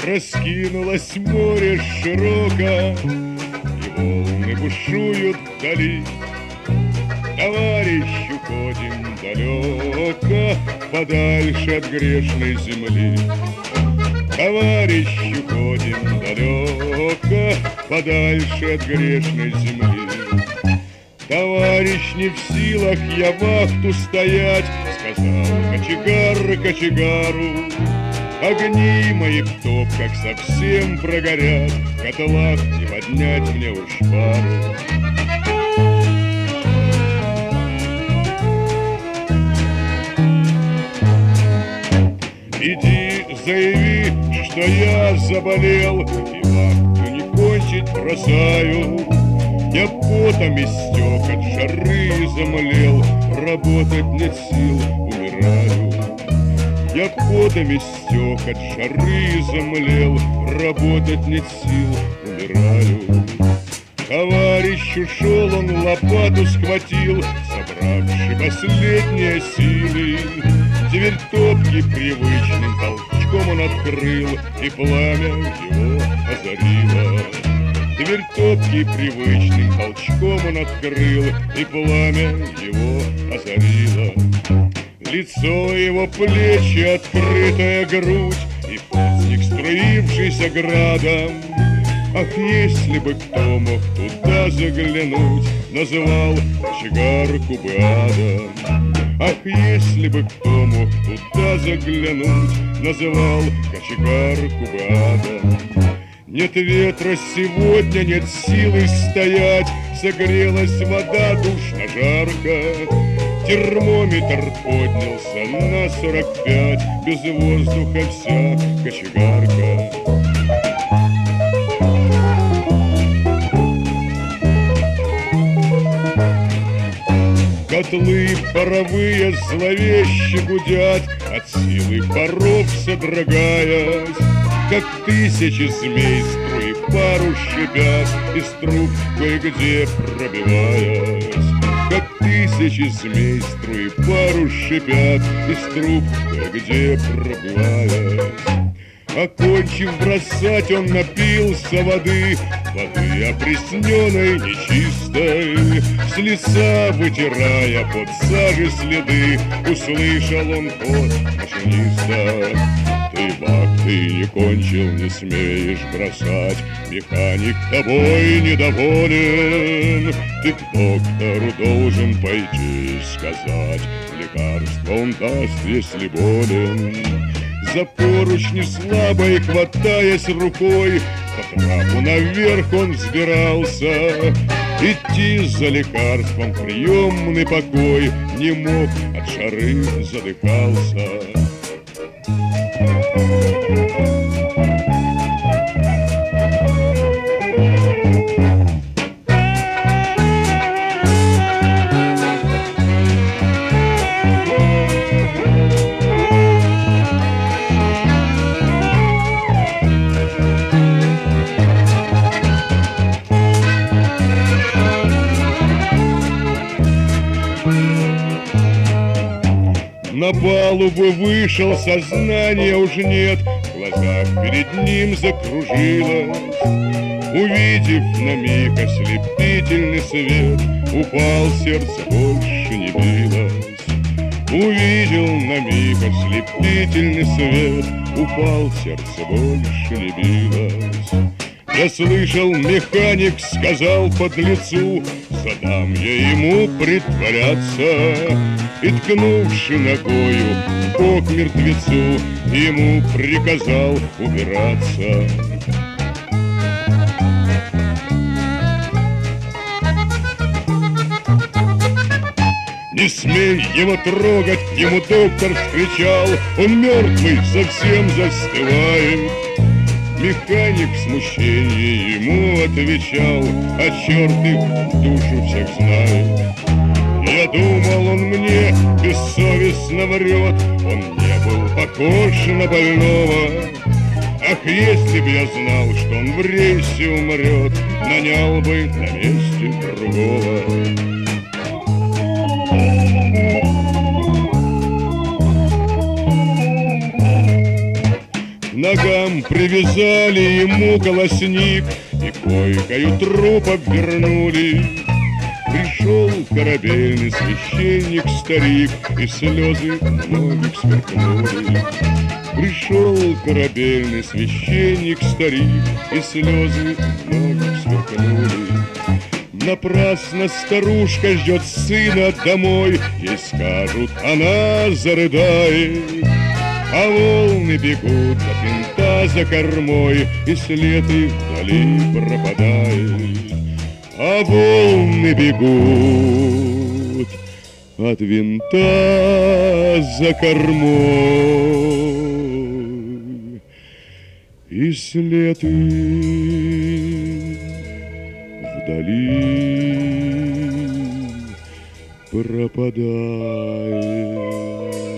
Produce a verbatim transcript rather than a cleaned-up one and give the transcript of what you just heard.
Раскинулось море широко, и волны бушуют вдали. Товарищ, уходим далеко, подальше от грешной земли. Товарищ, уходим далеко, подальше от грешной земли. Товарищ, не в силах я вахту стоять, сказал кочегар кочегару. Огни мои в топках совсем прогорят, в котлах не поднять мне уж пару. Иди, заяви, что я заболел, и вахту не кончить бросаю. Я потом истек от жары замлел, работать нет сил, умираю. Я потом истек от жары замлел, работать нет сил, умираю. Товарищ ушел, он лопату схватил, собравши последние силы. Дверь топки привычным толчком он открыл, и пламя его озарило. Дверь топки привычным толчком он открыл, и пламя его озарило. Лицо его, плечи, открытая грудь, и плотник, струившийся градом. Ах, если бы кто мог туда заглянуть, называл кочегарку бы адом. Ах, если бы кто мог туда заглянуть, называл кочегарку бы адом. Нет ветра сегодня, нет силы стоять, согрелась вода душно жарко. Термометр поднялся на сорок пять, без воздуха вся кочегарка. Котлы паровые зловеще гудят, от силы паров содрогаясь. Как тысячи змей струи пару шипят, из труб кое-где пробиваясь. Как тысячи змей струи пару шипят, из труб кое-где пробиваясь. Окончив бросать, он напился воды, воды опресненной, нечистой. С лица вытирая под сажей следы, услышал он ход машиниста. Ты вахты не кончил, не смеешь бросать, механик тобой недоволен. Ты к доктору должен пойти и сказать, лекарство он даст, если болен. За поручни слабой, хватаясь рукой, по трапу наверх он взбирался. Идти за лекарством в приемный покой не мог, от жары задыхался. На палубу вышел, сознания уж нет, в глазах перед ним закружилось. Увидев на миг ослепительный свет, упал, сердце больше не билось. Увидел на миг ослепительный свет, упал, сердце больше не билось. Я слышал, механик сказал подлецу, задам я ему притворяться. И, ткнувши ногою в бок мертвецу, ему приказал убираться. Не смей его трогать, ему доктор вскричал, он мертвый, совсем застывает. Механик в смущении ему отвечал, а черт их душу всех знает. Я думал, он мне бессовестно врет, он не был похож на больного. Ах, если б я знал, что он в рейсе умрет, нанял бы на месте другого. Ногам привязали ему колосник и койкою труп обвернули. Пришел корабельный священник старик, и слезы многих сверкнули. Пришел корабельный священник старик, и слезы многих сверкнули. Напрасно старушка ждет сына домой, ей скажут, она зарыдает. А волны бегут от винта за кормой, и след их вдали пропадает. А волны бегут от винта за кормой, и след их вдали пропадает.